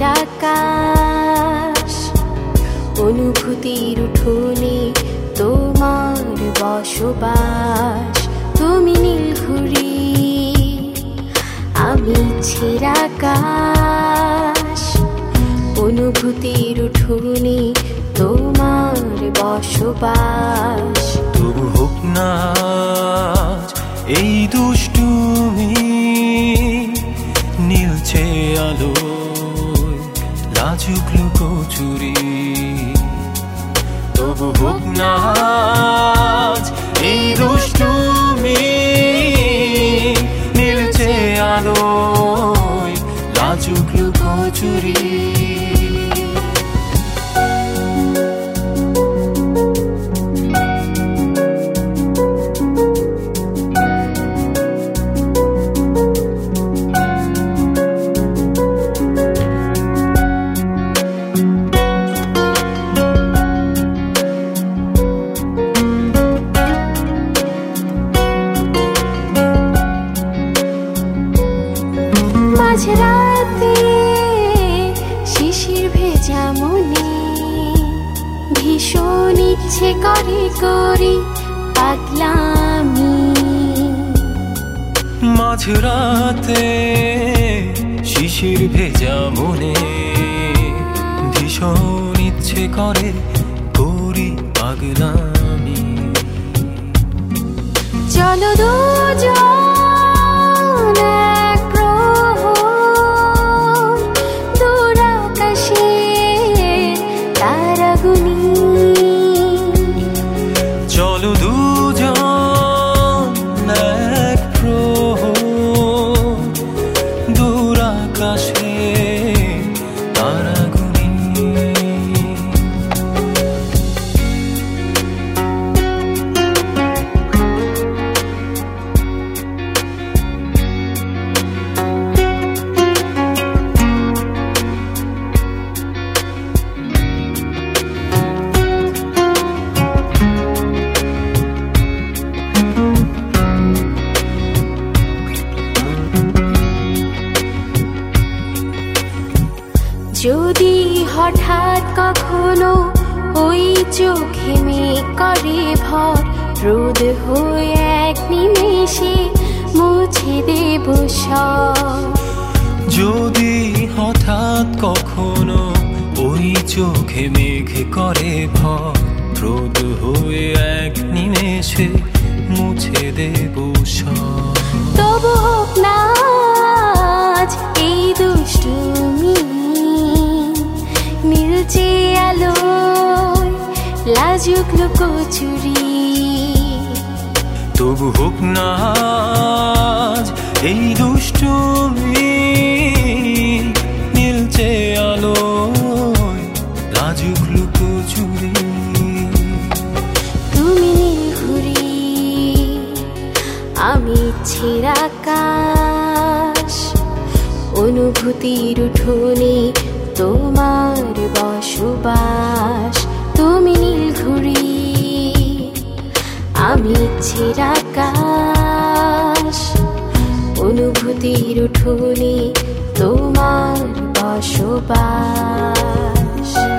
আকাশ, অনুভূতির উঠোনে তোমার বসবাস। তুমি নীলঘুড়ি, আমি ছেঁড়া আকাশ, অনুভূতির উঠোনে তোমার বসবাস। তবু হোক না এই দুষ্টুমি, নীলচে আলো লাজুক লুকোচুরি। তবু হোক না এই দুষ্টুমি, নীলচে আলো লাজুক লুকোচুরি। মাঝরাতে শিশির ভেজা মনে, ভীষণ ইচ্ছে করে করি পাগলামি। মাঝরাতে শিশির ভেজা মনে, ভীষণ ইচ্ছে করে করি পাগলামি। চলো দুজন চলো দুজন এক প্রহর দূর আকাশে তারাগুনি। যদি হঠাৎ কখনো ওই চোখে মেঘ করে ভর, রোদ হয়ে এক নিমেষে মুছে দেব সব। যদি হঠাৎ কখনো ওই চোখে মেঘ করে ভর, রোদ হয়ে এক নিমেষে মুছে দেব সব। তবু হোক না এই দুষ্টুমি, নীলচে আলো লাজুক লুকোচুরি। তবু হোক না এই দুষ্টুমি, নীলচে আলো লাজুক লুকোচুরি। তুমি নীলঘুড়ি, আমি ছেঁড়া আকাশ, অনুভূতির উঠোনে তোমার বসবাস। তুমি নীলঘুড়ি, আমি ছেঁড়া আকাশ, অনুভূতির উঠোনে তোমার বসবাস।